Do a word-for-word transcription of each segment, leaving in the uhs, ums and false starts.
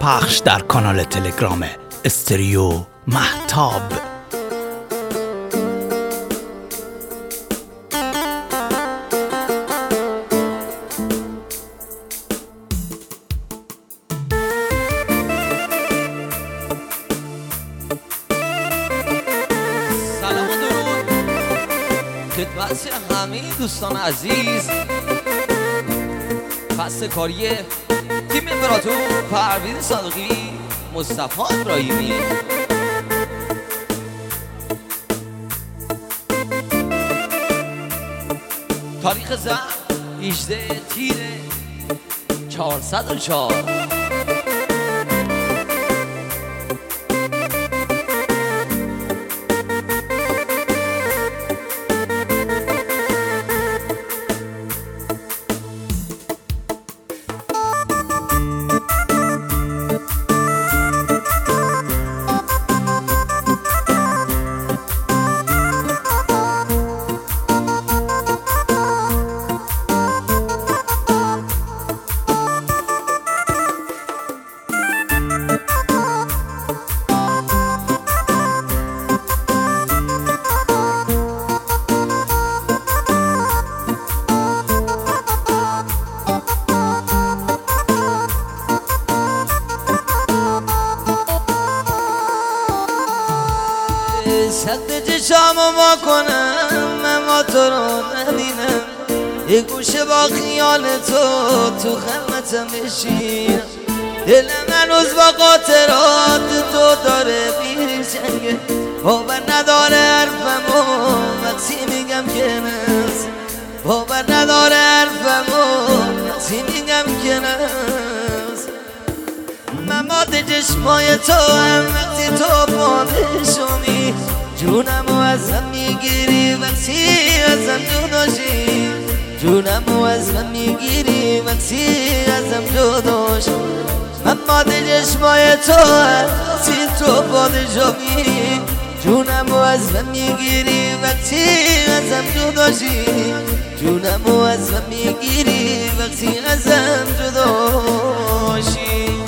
پخش در کانال تلگرام استریو مهتاب. سلام و درود خدمت همه دوستان عزیز. فصل کاری تیم امپراتور، پرویز صادقی، مصطفی ابراهیمی. تاریخ زن هجده تیر چهارصد و چهار. سد چشامو با کنم اما تو رو نبینم، یه گوشه با خیال تو تو خدمتم بشینم. دل من روز با قاطرات تو داره بیر جنگه، باور نداره حرفمو وقتی میگم که نست، باور نداره حرفمو وقتی میگم که نست. مماد چشمای تو هم وقتی تو بادشونی، جونمو ازم میگیری وقتی ازم جداشی، جونمو ازم میگیری وقتی ازم جداشی. مماد چشمای تو هم وقتی تو بادشونی، جونمو ازم میگیری وقتی ازم جداشی، جونمو ازم میگیری وقتی ازم جداشی.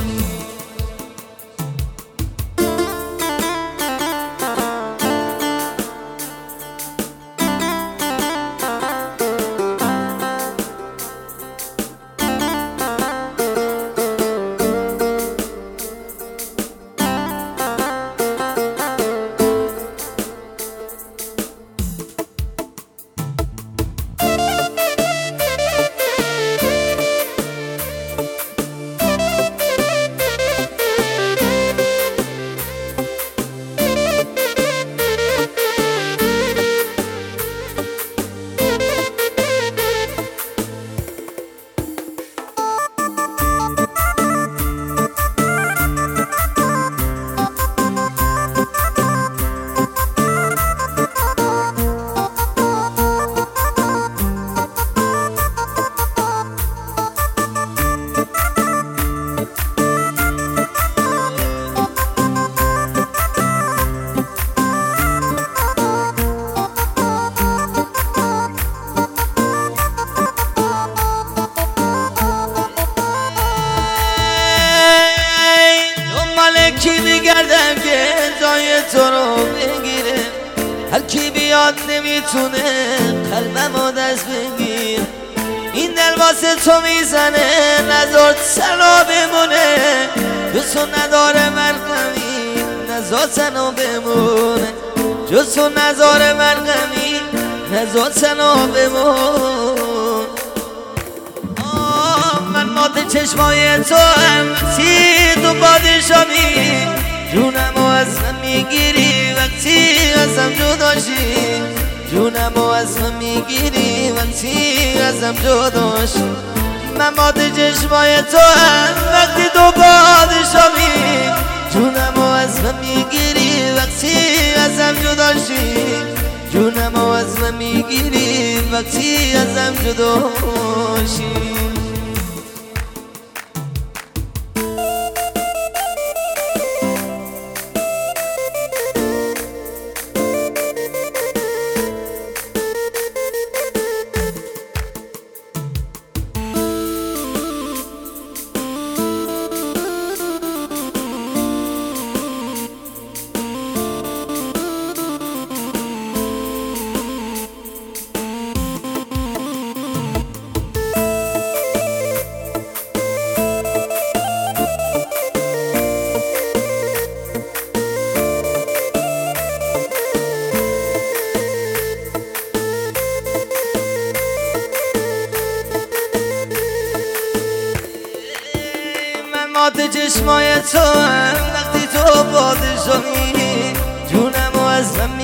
کی میگردم که جای تو رو بگیره، هر کی بیاد نمیتونه قلبمو دست بگیر. این دل واسه تو میزنه نذار تنها بمونه، جز تو نداره مرهمی نذار تنها بمونه، جز تو نداره مرهمی نذار تنها بمونه. من مات چشمای تو هم وقتی تو بادشامی، جونمو از من میگیری وقتی ازم جداشی، جونمو از من میگیری وقتی ازم جداشی. من مات چشمای تو هم وقتی تو بادشامی، جونمو از من میگیری وقتی ازم جداشی، جونمو از من میگیری وقتی ازم جداشی.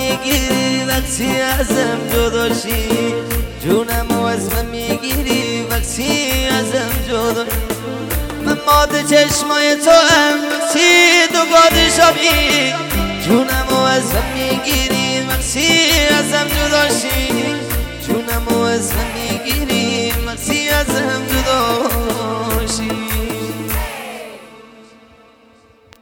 میگیری وقتی ازم جداشی جونم و از من میگیری وقتی ازم جدا من ماده چشمای تو هم وقتی تو باد شبی جونم و از من میگیری